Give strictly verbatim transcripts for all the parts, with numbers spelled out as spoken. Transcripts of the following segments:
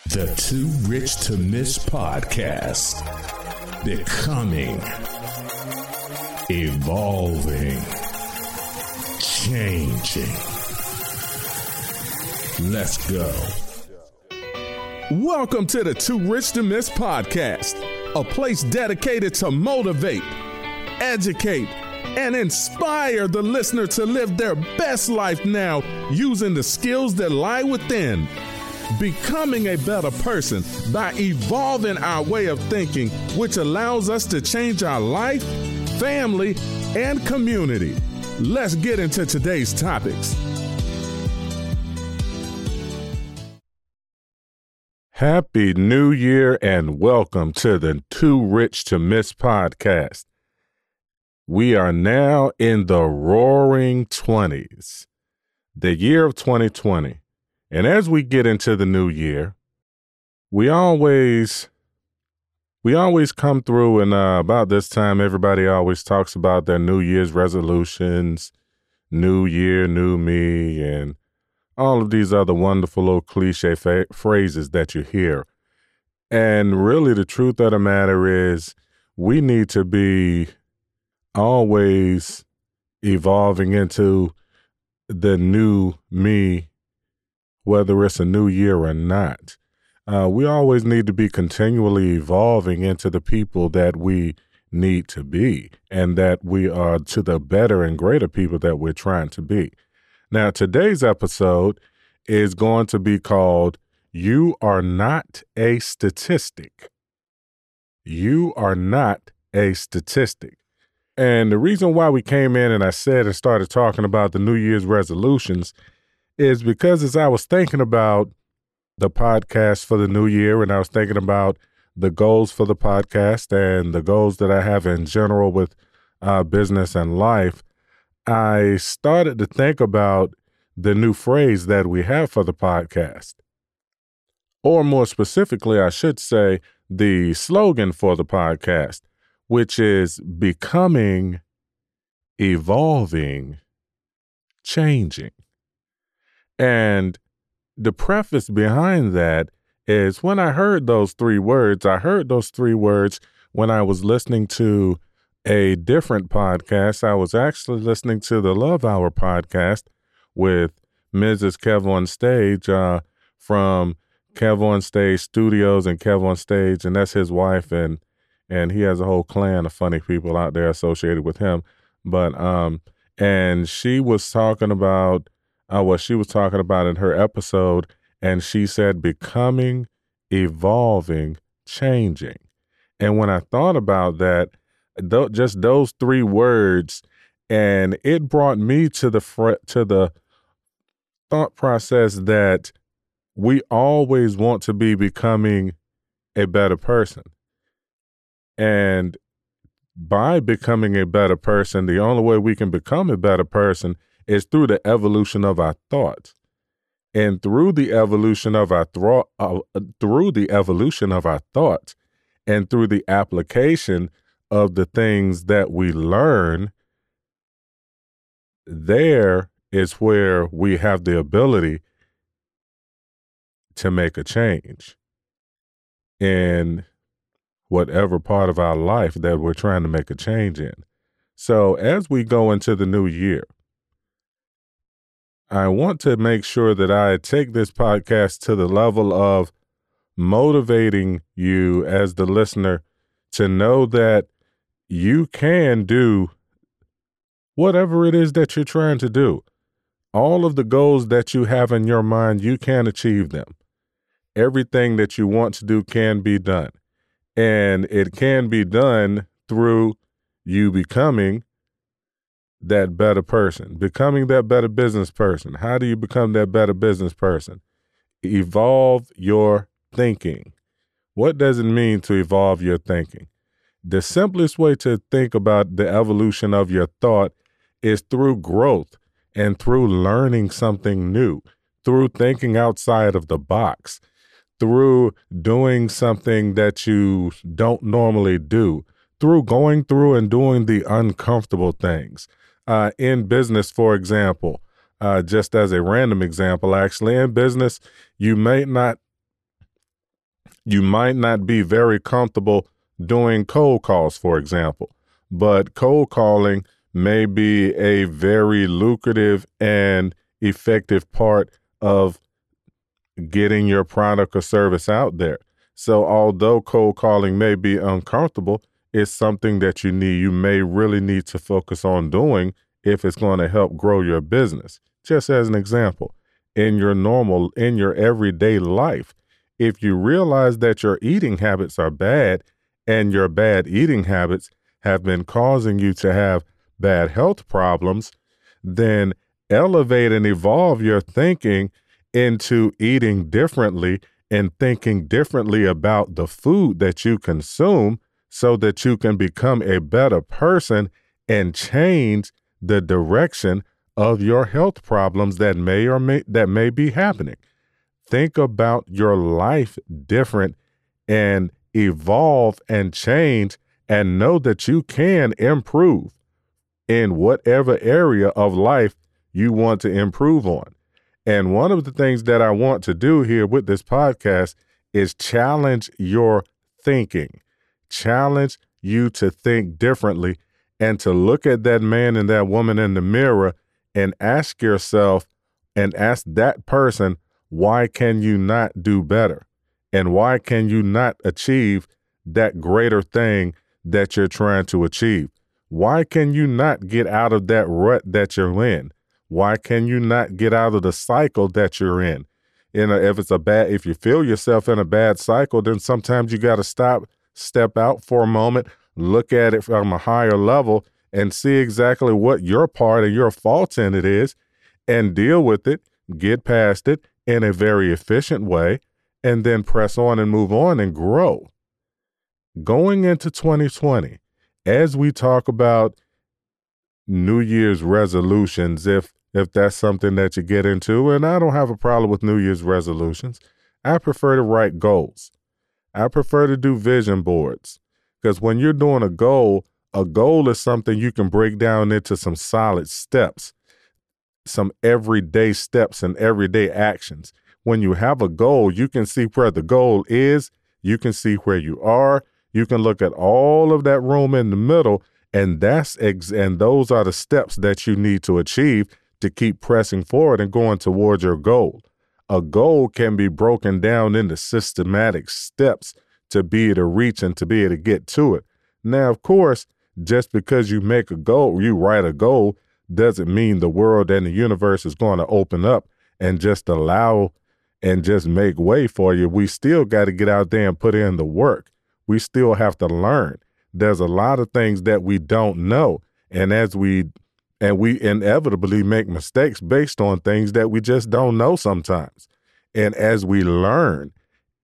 The Too Rich to Miss podcast. Becoming, evolving, changing. Let's go. Welcome to the Too Rich to Miss podcast, a place dedicated to motivate, educate, and inspire the listener to live their best life now using the skills that lie within. Becoming a better person by evolving our way of thinking, which allows us to change our life, family, and community. Let's get into today's topics. Happy New Year and welcome to the Too Rich to Miss podcast. We are now in the roaring twenties, the year of twenty twenty. And as we get into the new year, we always, we always come through and uh, about this time, everybody always talks about their New Year's resolutions, new year, new me, and all of these other wonderful little cliche fa- phrases that you hear. And really the truth of the matter is we need to be always evolving into the new me, whether it's a new year or not. Uh, we always need to be continually evolving into the people that we need to be and that we are to the better and greater people that we're trying to be. Now, today's episode is going to be called You Are Not a Statistic. You are not a statistic. And the reason why we came in and I said and started talking about the New Year's resolutions is because as I was thinking about the podcast for the new year and I was thinking about the goals for the podcast and the goals that I have in general with uh, business and life, I started to think about the new phrase that we have for the podcast. Or more specifically, I should say the slogan for the podcast, which is becoming, evolving, changing. And the preface behind that is when I heard those three words, I heard those three words when I was listening to a different podcast. I was actually listening to the Love Hour podcast with Missus Kev on Stage uh, from Kev on Stage Studios and Kev on Stage, and that's his wife, and and he has a whole clan of funny people out there associated with him. But um, and she was talking about Uh, what she was talking about in her episode, and she said becoming, evolving, changing. And when I thought about that, th- just those three words, and it brought me to the fr- to the thought process that we always want to be becoming a better person. And by becoming a better person, the only way we can become a better person is through the evolution of our thoughts. And through the evolution of our thought, uh, through the evolution of our thoughts, and through the application of the things that we learn, there is where we have the ability to make a change in whatever part of our life that we're trying to make a change in. So as we go into the new year, I want to make sure that I take this podcast to the level of motivating you as the listener to know that you can do whatever it is that you're trying to do. All of the goals that you have in your mind, you can achieve them. Everything that you want to do can be done. And it can be done through you becoming that better person, becoming that better business person. How do you become that better business person? Evolve your thinking. What does it mean to evolve your thinking? The simplest way to think about the evolution of your thought is through growth and through learning something new, through thinking outside of the box, through doing something that you don't normally do, through going through and doing the uncomfortable things. Uh, in business, for example, uh, just as a random example, actually, in business, you may not You might not be very comfortable doing cold calls, for example, but cold calling may be a very lucrative and effective part of getting your product or service out there. So although cold calling may be uncomfortable, it's something that you need, you may really need to focus on doing if it's going to help grow your business. Just as an example, in your normal, in your everyday life, if you realize that your eating habits are bad and your bad eating habits have been causing you to have bad health problems, then elevate and evolve your thinking into eating differently and thinking differently about the food that you consume so that you can become a better person and change the direction of your health problems that may or may that may be happening. Think about your life different and evolve and change and know that you can improve in whatever area of life you want to improve on. And one of the things that I want to do here with this podcast is challenge your thinking, challenge you to think differently and to look at that man and that woman in the mirror and ask yourself and ask that person, why can you not do better? And why can you not achieve that greater thing that you're trying to achieve? Why can you not get out of that rut that you're in? Why can you not get out of the cycle that you're in? You know, if it's a bad, if you feel yourself in a bad cycle, then sometimes you got to stop, step out for a moment, look at it from a higher level and see exactly what your part and your fault in it is and deal with it, get past it in a very efficient way, and then press on and move on and grow. Going into twenty twenty, as we talk about New Year's resolutions, if if that's something that you get into, and I don't have a problem with New Year's resolutions, I prefer to write goals. I prefer to do vision boards because when you're doing a goal, a goal is something you can break down into some solid steps, some everyday steps and everyday actions. When you have a goal, you can see where the goal is, you can see where you are, you can look at all of that room in the middle, and that's ex- and those are the steps that you need to achieve to keep pressing forward and going towards your goal. A goal can be broken down into systematic steps to be able to reach and to be able to get to it. Now, of course, just because you make a goal, you write a goal, doesn't mean the world and the universe is going to open up and just allow and just make way for you. We still got to get out there and put in the work. We still have to learn. There's a lot of things that we don't know. And as we, and we inevitably make mistakes based on things that we just don't know sometimes. And as we learn,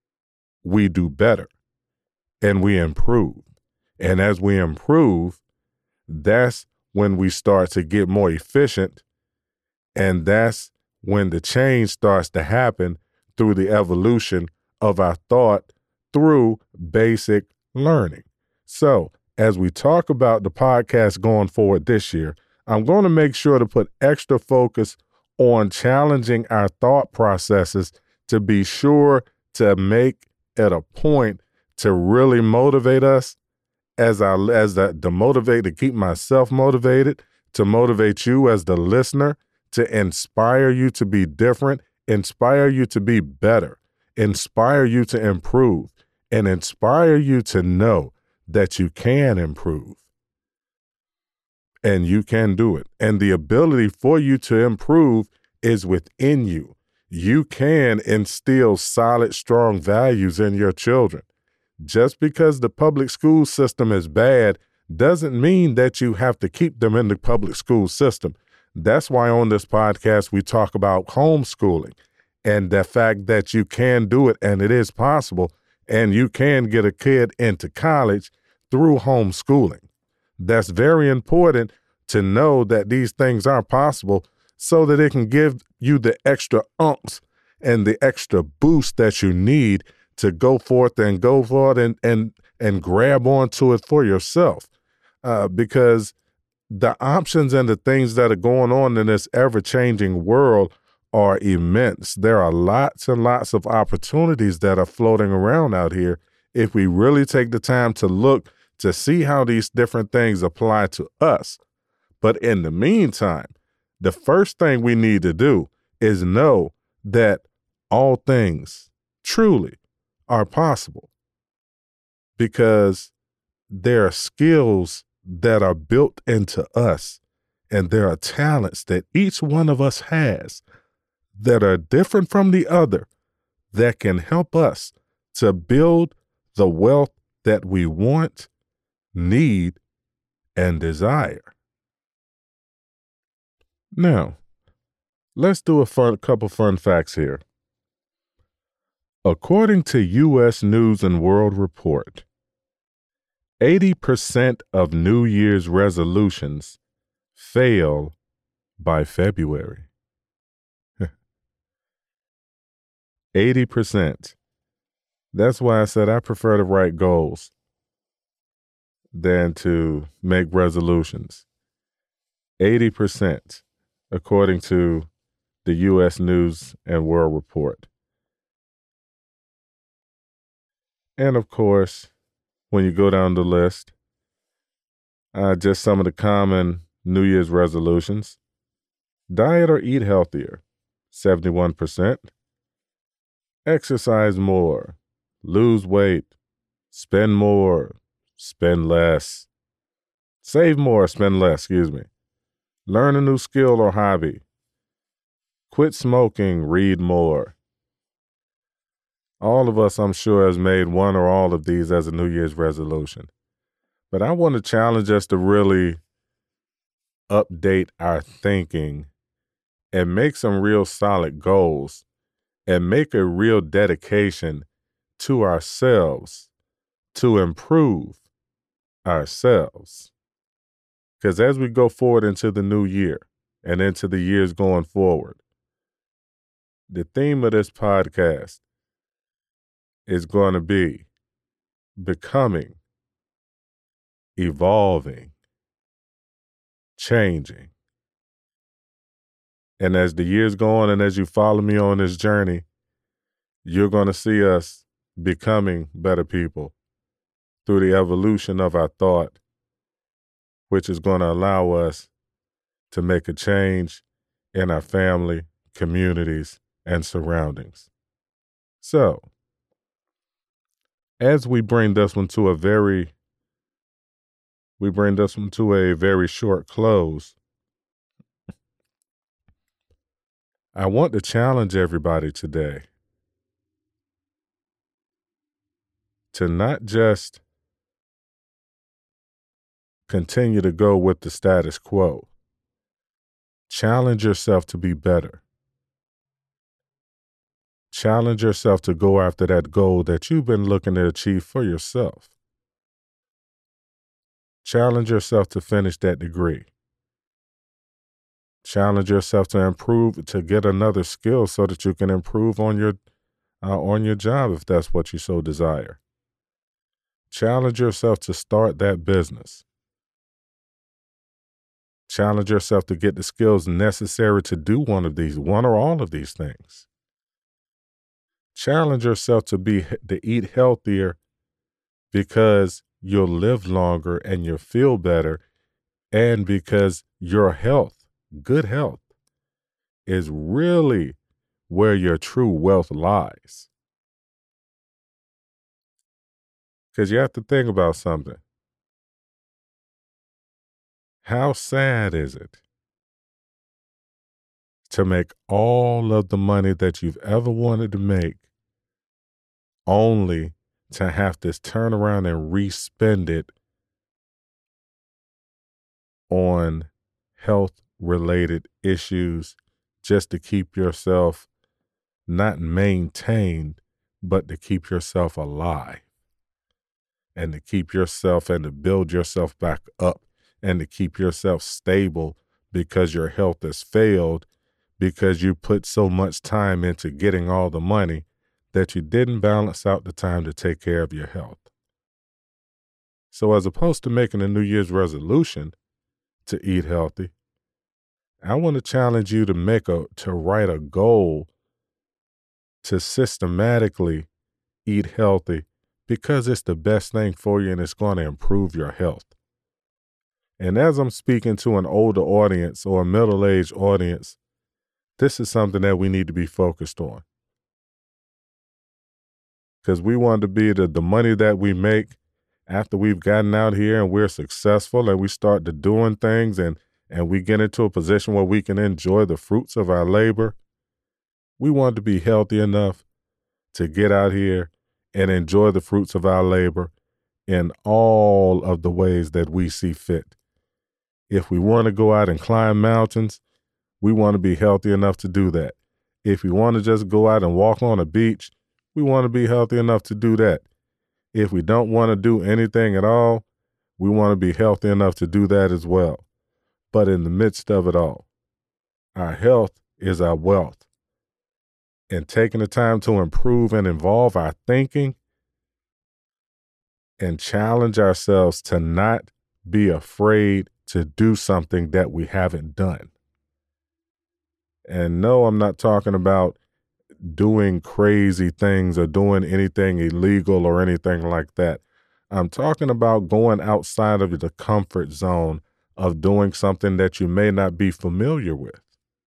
we do better and we improve. And as we improve, that's when we start to get more efficient. And that's when the change starts to happen through the evolution of our thought through basic learning. So as we talk about the podcast going forward this year, I'm going to make sure to put extra focus on challenging our thought processes to be sure to make it a point to really motivate us as I as the, to motivate to keep myself motivated, to motivate you as the listener, to inspire you to be different, inspire you to be better, inspire you to improve, and inspire you to know that you can improve. And you can do it. And the ability for you to improve is within you. You can instill solid, strong values in your children. Just because the public school system is bad doesn't mean that you have to keep them in the public school system. That's why on this podcast we talk about homeschooling and the fact that you can do it and it is possible, and you can get a kid into college through homeschooling. That's very important to know that these things are possible so that it can give you the extra umps and the extra boost that you need to go forth and go forward and and and grab onto it for yourself. Uh, because the options and the things that are going on in this ever-changing world are immense. There are lots and lots of opportunities that are floating around out here if we really take the time to look to see how these different things apply to us. But in the meantime, the first thing we need to do is know that all things truly are possible, because there are skills that are built into us, and there are talents that each one of us has that are different from the other, that can help us to build the wealth that we want, need, and desire. Now, let's do a fun, couple fun facts here. According to U S News and World Report, eighty percent of New Year's resolutions fail by February. eighty percent. That's why I said I prefer to write goals than to make resolutions. eighty percent, according to the U S News and World Report. And of course, when you go down the list, uh, just some of the common New Year's resolutions: diet or eat healthier, seventy-one percent. Exercise more, lose weight, spend more, spend less, save more, spend less, excuse me. Learn a new skill or hobby, quit smoking, read more. All of us, I'm sure, has made one or all of these as a New Year's resolution. But I want to challenge us to really update our thinking and make some real solid goals and make a real dedication to ourselves to improve ourselves. Because as we go forward into the new year and into the years going forward, the theme of this podcast is going to be becoming, evolving, changing. And as the years go on and as you follow me on this journey, you're going to see us becoming better people through the evolution of our thought, which is going to allow us to make a change in our family, communities, and surroundings. So, as we bring this one to a very, we bring this one to a very short close, I want to challenge everybody today to not just continue to go with the status quo. Challenge yourself to be better. Challenge yourself to go after that goal that you've been looking to achieve for yourself. Challenge yourself to finish that degree. Challenge yourself to improve, to get another skill so that you can improve on your uh, on your job if that's what you so desire. Challenge yourself to start that business. Challenge yourself to get the skills necessary to do one of these, one or all of these things. Challenge yourself to be to eat healthier, because you'll live longer and you'll feel better, and because your health, good health, is really where your true wealth lies. Because you have to think about something. How sad is it to make all of the money that you've ever wanted to make only to have to turn around and re-spend it on health-related issues just to keep yourself not maintained, but to keep yourself alive and to keep yourself and to build yourself back up and to keep yourself stable because your health has failed because you put so much time into getting all the money that you didn't balance out the time to take care of your health. So as opposed to making a New Year's resolution to eat healthy, I want to challenge you to make a, to write a goal to systematically eat healthy because it's the best thing for you and it's going to improve your health. And as I'm speaking to an older audience or a middle-aged audience, this is something that we need to be focused on. Because we want to be the, the money that we make after we've gotten out here and we're successful and we start to doing things and, and we get into a position where we can enjoy the fruits of our labor. We want to be healthy enough to get out here and enjoy the fruits of our labor in all of the ways that we see fit. If we want to go out and climb mountains, we want to be healthy enough to do that. If we want to just go out and walk on a beach, we want to be healthy enough to do that. If we don't want to do anything at all, we want to be healthy enough to do that as well. But in the midst of it all, our health is our wealth. And taking the time to improve and evolve our thinking and challenge ourselves to not be afraid to do something that we haven't done. And no, I'm not talking about doing crazy things or doing anything illegal or anything like that. I'm talking about going outside of the comfort zone of doing something that you may not be familiar with.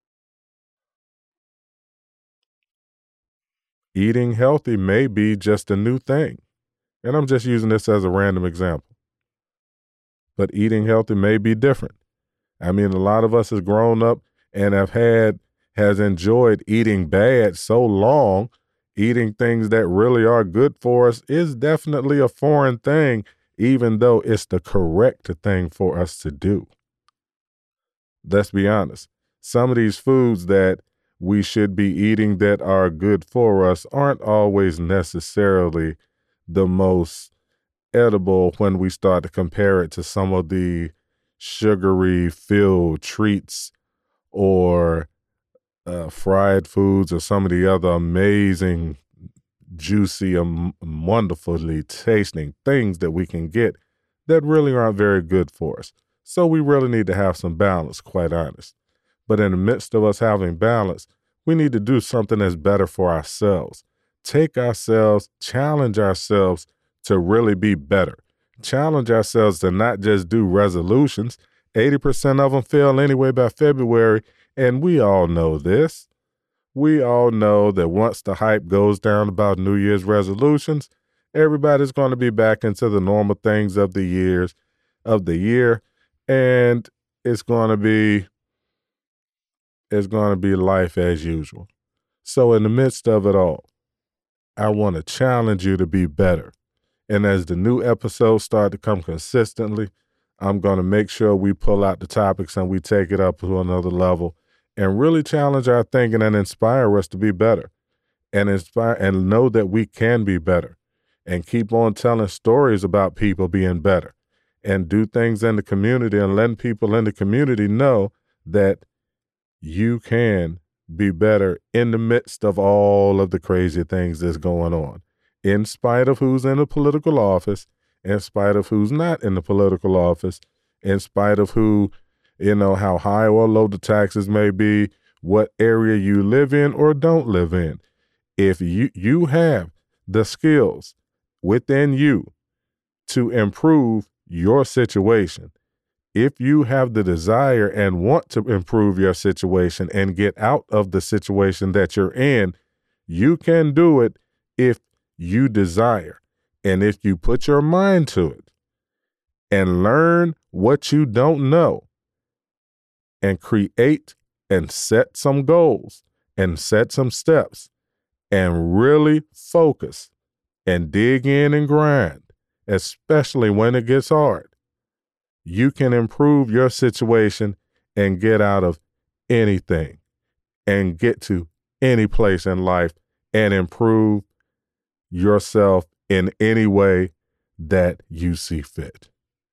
Eating healthy may be just a new thing. And I'm just using this as a random example. But eating healthy may be different. I mean, a lot of us has grown up and have had, has enjoyed eating bad so long, eating things that really are good for us is definitely a foreign thing, even though it's the correct thing for us to do. Let's be honest. Some of these foods that we should be eating that are good for us aren't always necessarily the most edible when we start to compare it to some of the sugary filled treats or uh, fried foods or some of the other amazing, juicy, and wonderfully tasting things that we can get that really aren't very good for us. So we really need to have some balance, quite honest. But in the midst of us having balance, we need to do something that's better for ourselves. Take ourselves, challenge ourselves to really be better. Challenge ourselves to not just do resolutions. eighty percent of them fail anyway by February, and we all know this. We all know that once the hype goes down about New Year's resolutions, everybody's going to be back into the normal things of the years, of the year, and it's going to be It's going to be life as usual. So in the midst of it all, I want to challenge you to be better. And as the new episodes start to come consistently, I'm going to make sure we pull out the topics and we take it up to another level and really challenge our thinking and inspire us to be better and inspire and know that we can be better and keep on telling stories about people being better and do things in the community and letting people in the community know that you can be better in the midst of all of the crazy things that's going on, in spite of who's in the political office, in spite of who's not in the political office, in spite of who, you know, how high or low the taxes may be, what area you live in or don't live in. If you, you have the skills within you to improve your situation, if you have the desire and want to improve your situation and get out of the situation that you're in, you can do it if you desire. And if you put your mind to it and learn what you don't know and create and set some goals and set some steps and really focus and dig in and grind, especially when it gets hard, you can improve your situation and get out of anything and get to any place in life and improve yourself in any way that you see fit.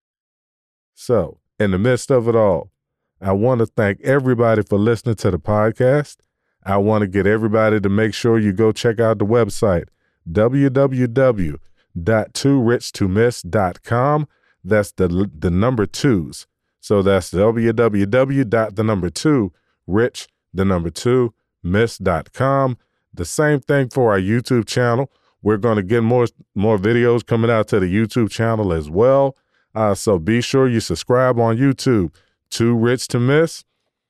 So, in the midst of it all, I want to thank everybody for listening to the podcast. I want to get everybody to make sure you go check out the website, w w w dot too rich to miss dot com. That's the the number twos. So that's www dot the number two rich the number two miss dot com. The same thing for our YouTube channel. We're going to get more more videos coming out to the YouTube channel as well. Uh, so be sure you subscribe on YouTube. Too Rich to Miss.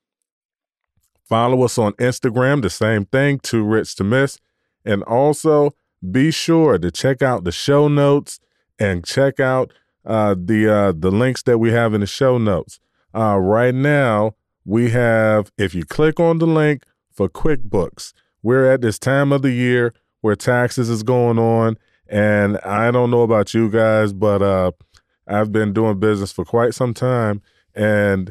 Follow us on Instagram. The same thing. Too Rich to Miss. And also be sure to check out the show notes and check out uh, the uh, the links that we have in the show notes. Uh, right now, we have, if you click on the link for QuickBooks, we're at this time of the year where taxes is going on. And I don't know about you guys, but uh, I've been doing business for quite some time. And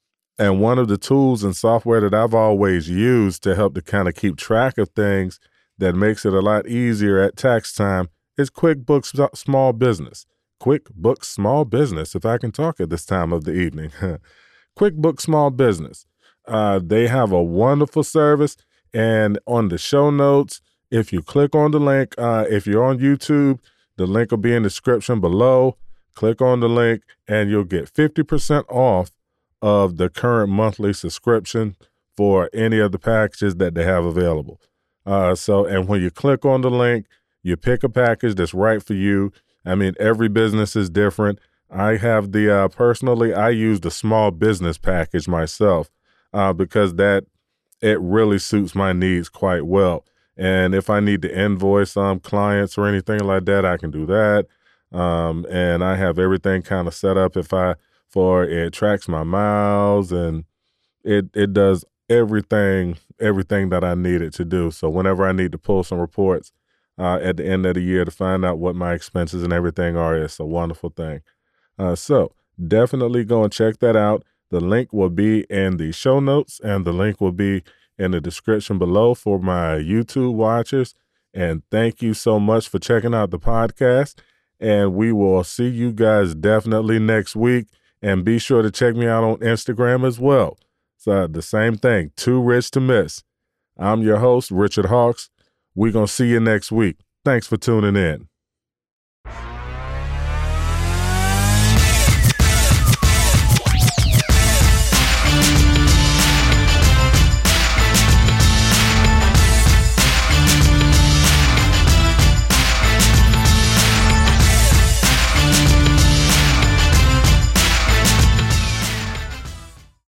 and one of the tools and software that I've always used to help to kind of keep track of things that makes it a lot easier at tax time is QuickBooks Small Business. QuickBooks Small Business, if I can talk at this time of the evening. QuickBooks Small Business. Uh, they have a wonderful service. And on the show notes, if you click on the link, uh, if you're on YouTube, the link will be in the description below. Click on the link and you'll get fifty percent off of the current monthly subscription for any of the packages that they have available. Uh, so, and when you click on the link, you pick a package that's right for you. I mean, every business is different. I have the, uh, personally, I use the small business package myself uh, because that, it really suits my needs quite well. And if I need to invoice um, clients or anything like that, I can do that. Um, and I have everything kind of set up if I, for it tracks my miles and it, it does everything, everything that I need it to do. So whenever I need to pull some reports uh, at the end of the year to find out what my expenses and everything are, it's a wonderful thing. Uh, so definitely go and check that out. The link will be in the show notes and the link will be in the description below for my YouTube watchers. And thank you so much for checking out the podcast. And we will see you guys definitely next week. And be sure to check me out on Instagram as well. So the same thing, Too Rich to Miss. I'm your host, Richard Hawks. We're going to see you next week. Thanks for tuning in.